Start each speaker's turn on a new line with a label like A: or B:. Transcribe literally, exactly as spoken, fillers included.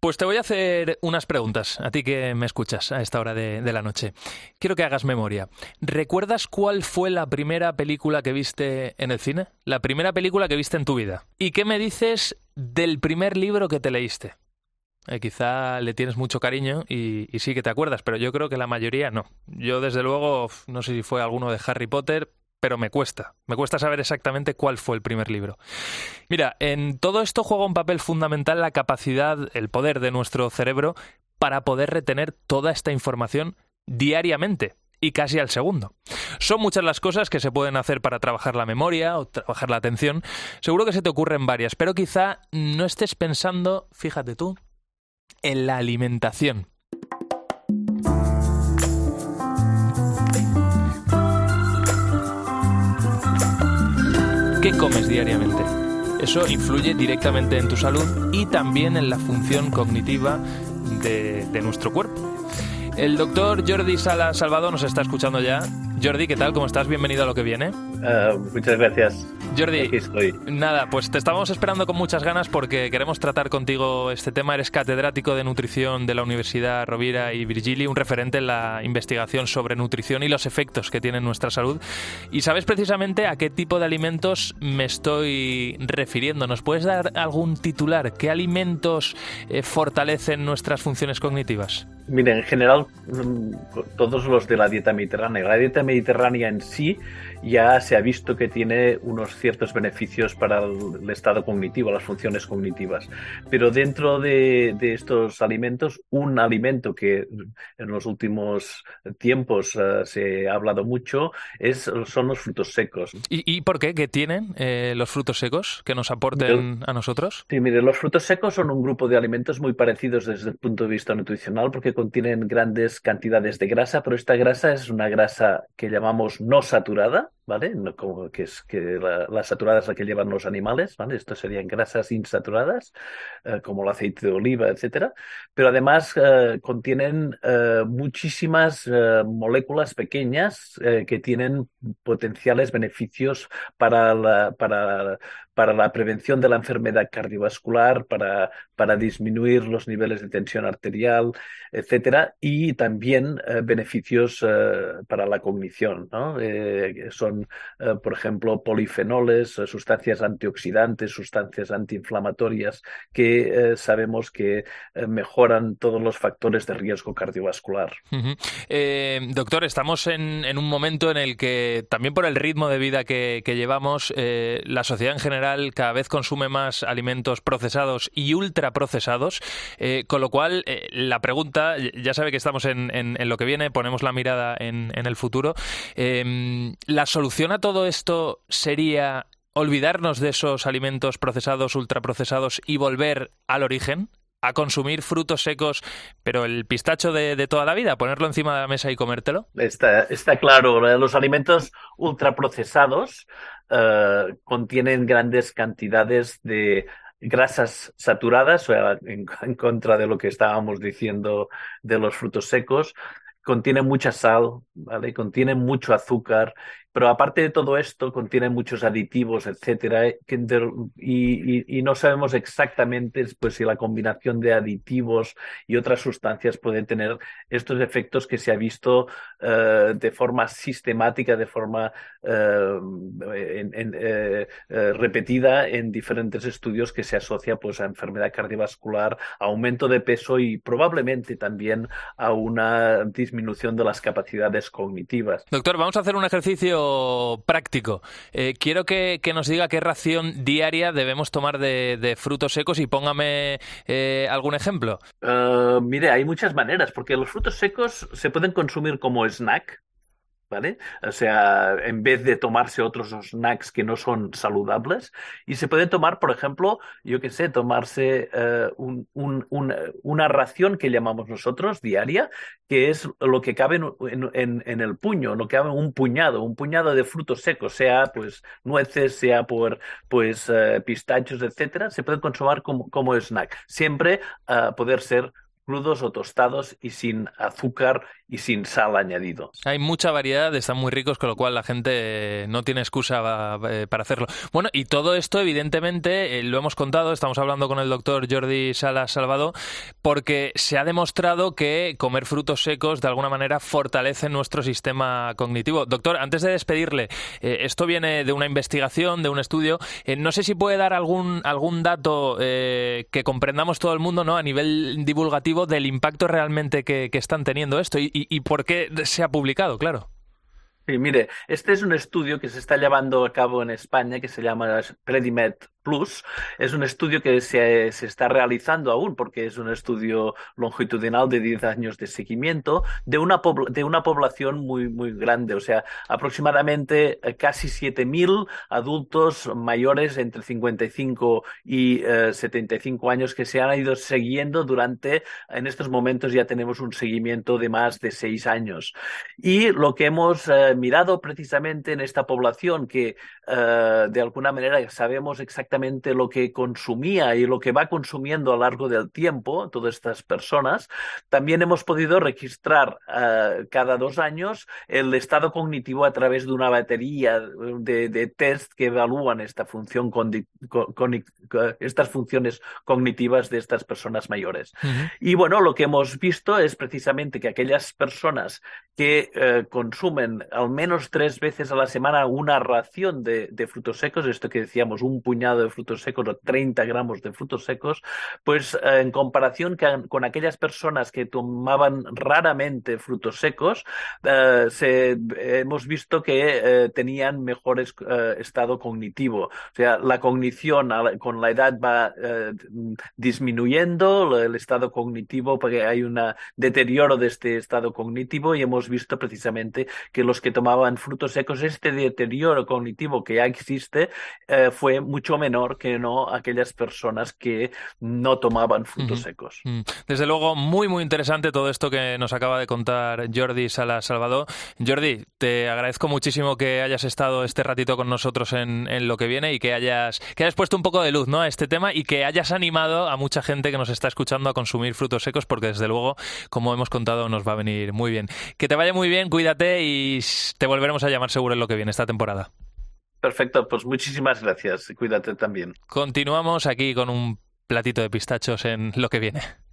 A: Pues te voy a hacer unas preguntas, a ti que me escuchas a esta hora de, de la noche. Quiero que hagas memoria. ¿Recuerdas cuál fue la primera película que viste en el cine? La primera película que viste en tu vida. ¿Y qué me dices del primer libro que te leíste? Eh, quizá le tienes mucho cariño y, y sí que te acuerdas, pero yo creo que la mayoría no. Yo, desde luego, no sé si fue alguno de Harry Potter, pero me cuesta. Me cuesta saber exactamente cuál fue el primer libro. Mira, en todo esto juega un papel fundamental la capacidad, el poder de nuestro cerebro para poder retener toda esta información diariamente y casi al segundo. Son muchas las cosas que se pueden hacer para trabajar la memoria o trabajar la atención. Seguro que se te ocurren varias, pero quizá no estés pensando, fíjate tú, en la alimentación. ¿Qué comes diariamente? Eso influye directamente en tu salud y también en la función cognitiva de, de nuestro cuerpo. El doctor Jordi Sala Salvador nos está escuchando ya. Jordi, ¿qué tal? ¿Cómo estás? Bienvenido a Lo que viene.
B: Uh, muchas gracias.
A: Jordi,
B: aquí estoy.
A: Nada, pues te estábamos esperando con muchas ganas porque queremos tratar contigo este tema. Eres catedrático de nutrición de la Universidad Rovira i Virgili, un referente en la investigación sobre nutrición y los efectos que tiene en nuestra salud. Y sabes precisamente a qué tipo de alimentos me estoy refiriendo. ¿Nos puedes dar algún titular? ¿Qué alimentos eh, fortalecen nuestras funciones cognitivas?
B: Mira, en general, todos los de la dieta mediterránea. La dieta mediterránea en sí ya se ha visto que tiene unos ciertos beneficios para el estado cognitivo, las funciones cognitivas. Pero dentro de, de estos alimentos, un alimento que en los últimos tiempos uh, se ha hablado mucho es, son los frutos secos.
A: ¿Y, y por qué? ¿Qué tienen eh, los frutos secos que nos aporten a nosotros?
B: Sí, mire, los frutos secos son un grupo de alimentos muy parecidos desde el punto de vista nutricional porque contienen grandes cantidades de grasa, pero esta grasa es una grasa que llamamos no saturada, ¿vale? No, como que es que la, la saturada es la que llevan los animales, ¿vale? Esto serían grasas insaturadas, eh, como el aceite de oliva, etcétera. Pero además eh, contienen eh, muchísimas eh, moléculas pequeñas eh, que tienen potenciales beneficios para la, para, para la prevención de la enfermedad cardiovascular, para, para disminuir los niveles de tensión arterial, etcétera, y también eh, beneficios eh, para la cognición, ¿no? Eh, son, eh, por ejemplo, polifenoles, eh, sustancias antioxidantes, sustancias antiinflamatorias que eh, sabemos que eh, mejoran todos los factores de riesgo cardiovascular.
A: Uh-huh. Eh, doctor, estamos en, en un momento en el que también por el ritmo de vida que, que llevamos, eh, la sociedad en general cada vez consume más alimentos procesados y ultraprocesados, eh, con lo cual eh, la pregunta, ya sabe que estamos en, en, en lo que viene, ponemos la mirada en, en el futuro. Eh, ¿La solución a todo esto sería olvidarnos de esos alimentos procesados, ultraprocesados y volver al origen? ¿A consumir frutos secos, pero el pistacho de, de toda la vida? ¿Ponerlo encima de la mesa y comértelo?
B: Está, está claro. Los alimentos ultraprocesados uh, contienen grandes cantidades de grasas saturadas, o sea, en, en contra de lo que estábamos diciendo de los frutos secos. Contienen mucha sal, ¿vale? Contienen mucho azúcar, pero aparte de todo esto, contienen muchos aditivos, etcétera, que de, y, y, y no sabemos exactamente pues, si la combinación de aditivos y otras sustancias puede tener estos efectos que se ha visto uh, de forma sistemática, de forma uh, en, en, eh, eh, repetida en diferentes estudios que se asocia pues, a enfermedad cardiovascular, a aumento de peso y probablemente también a una disminución de las capacidades cognitivas.
A: Doctor, vamos a hacer un ejercicio práctico. Eh, quiero que, que nos diga qué ración diaria debemos tomar de, de frutos secos y póngame eh, algún ejemplo.
B: Uh, mire, hay muchas maneras, porque los frutos secos se pueden consumir como snack, ¿vale? O sea, en vez de tomarse otros snacks que no son saludables, y se puede tomar, por ejemplo, yo qué sé, tomarse uh, un, un, un, una ración que llamamos nosotros diaria, que es lo que cabe en, en, en el puño, lo que cabe en un puñado, un puñado de frutos secos, sea pues nueces, sea por pues uh, pistachos, etcétera, se pueden consumir como, como snack. Siempre uh, poder ser crudos o tostados y sin azúcar y sin sal añadido.
A: Hay mucha variedad, están muy ricos, con lo cual la gente no tiene excusa eh, para hacerlo. Bueno, y todo esto, evidentemente, eh, lo hemos contado, estamos hablando con el doctor Jordi Salas Salvador, porque se ha demostrado que comer frutos secos, de alguna manera, fortalece nuestro sistema cognitivo. Doctor, antes de despedirle, eh, esto viene de una investigación, de un estudio. Eh, no sé si puede dar algún, algún dato eh, que comprendamos todo el mundo, ¿no?, a nivel divulgativo del impacto realmente que, que están teniendo esto y, y, y por qué se ha publicado, claro.
B: Sí, mire, este es un estudio que se está llevando a cabo en España que se llama Predimed Plus. Es un estudio que se, se está realizando aún porque es un estudio longitudinal de diez años de seguimiento de una, de una población muy, muy grande. O sea, aproximadamente casi siete mil adultos mayores entre cincuenta y cinco y eh, setenta y cinco años que se han ido siguiendo durante, en estos momentos ya tenemos un seguimiento de más de seis años. Y lo que hemos eh, mirado precisamente en esta población que uh, de alguna manera sabemos exactamente lo que consumía y lo que va consumiendo a lo largo del tiempo, todas estas personas, también hemos podido registrar uh, cada dos años el estado cognitivo a través de una batería de, de test que evalúan esta función con, con, con, estas funciones cognitivas de estas personas mayores. Uh-huh. Y bueno, lo que hemos visto es precisamente que aquellas personas que eh, consumen al menos tres veces a la semana una ración de, de frutos secos, esto que decíamos, un puñado de frutos secos o treinta gramos de frutos secos, pues eh, en comparación que, con aquellas personas que tomaban raramente frutos secos, eh, se, hemos visto que eh, tenían mejor eh, estado cognitivo. O sea, la cognición la, con la edad va eh, disminuyendo, el estado cognitivo, porque hay un deterioro de este estado cognitivo y hemos visto precisamente que los que tomaban frutos secos, este deterioro cognitivo que ya existe eh, fue mucho menor que no aquellas personas que no tomaban frutos uh-huh. secos.
A: Uh-huh. Desde luego, muy muy interesante todo esto que nos acaba de contar Jordi Salas Salvador. Jordi, te agradezco muchísimo que hayas estado este ratito con nosotros en, en Lo que viene y que hayas, que hayas puesto un poco de luz, ¿no?, a este tema y que hayas animado a mucha gente que nos está escuchando a consumir frutos secos, porque desde luego, como hemos contado, nos va a venir muy bien. Que te vaya muy bien, cuídate y te volveremos a llamar seguro en Lo que viene esta temporada.
B: Perfecto, pues muchísimas gracias. Cuídate también.
A: Continuamos aquí con un platito de pistachos en Lo que viene.